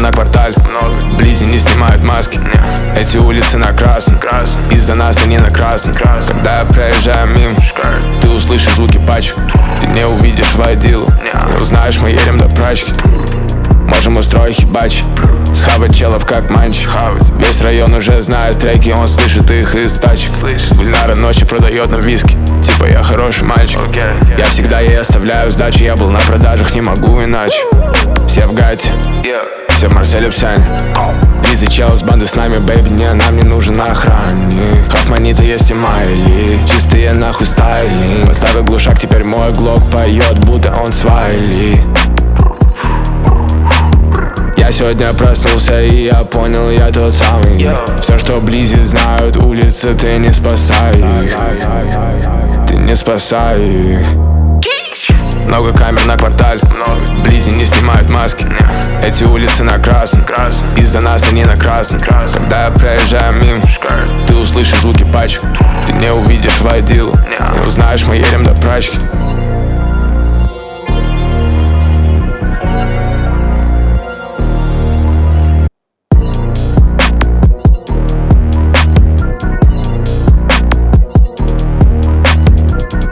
на квартале, вблизи не снимают маски. Эти улицы на красном, из-за нас они на красном. Когда я проезжаю мимо, ты услышишь звуки пачек. Ты не увидишь водилу, не узнаешь, мы едем до прачки. Можем устроить хибач, схавать челов как манч. Весь район уже знает треки, он слышит их из тачек. Гульнара ночью продает нам виски, типа я хороший мальчик. Я всегда ей оставляю сдачи, я был на продажах, не могу иначе. Все в гате, все в Марселе, в Сяне. Лизы чел с банды с нами, бэйби, не, нам не нужен охранник. Хофманита есть и Майли, чистые нахуй стайли. Поставил глушак, теперь мой глок поет, будто он свайли. Я сегодня проснулся и я понял, я тот самый. Все, что вблизи знают улицы, ты не спасай их. Ты не спасай их. Много камер на квартале, вблизи не снимают маски. Эти улицы на красном, из-за нас они на красном. Когда я проезжаю мимо, ты услышишь звуки пачек. Ты не увидишь водилу, не узнаешь, мы едем до прачки.